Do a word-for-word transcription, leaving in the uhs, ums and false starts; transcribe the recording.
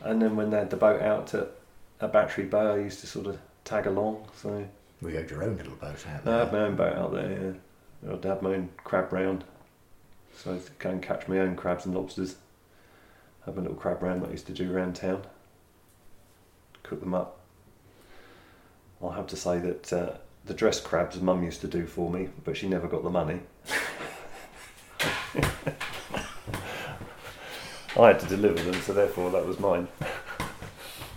And then when they had the boat out at, at Battery Bay, I used to sort of tag along. So we had your own little boat out I there. had my own boat out there. Yeah. I'd have my own crab round, so I'd go and catch my own crabs and lobsters. Have a little crab round that I used to do around town. Cook them up. I'll have to say that uh, the dressed crabs Mum used to do for me, but she never got the money. I had to deliver them, so therefore that was mine.